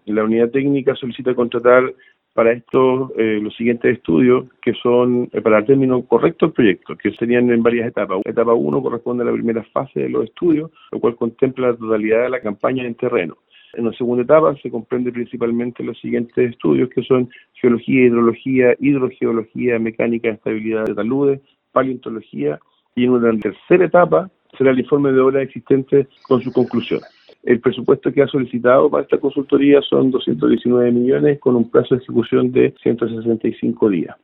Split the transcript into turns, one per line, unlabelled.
La unidad técnica solicita contratar para esto los siguientes estudios, que son para el término correcto del proyecto, que serían en varias etapas. Etapa 1 corresponde a la primera fase de los estudios, lo cual contempla la totalidad de la campaña en terreno. En la segunda etapa se comprende principalmente los siguientes estudios, que son geología, hidrología, hidrogeología, mecánica de estabilidad de taludes, paleontología, y en una tercera etapa será el informe de obras existentes con sus conclusiones. El presupuesto que ha solicitado para esta consultoría son 219 millones con un plazo de ejecución de 165 días.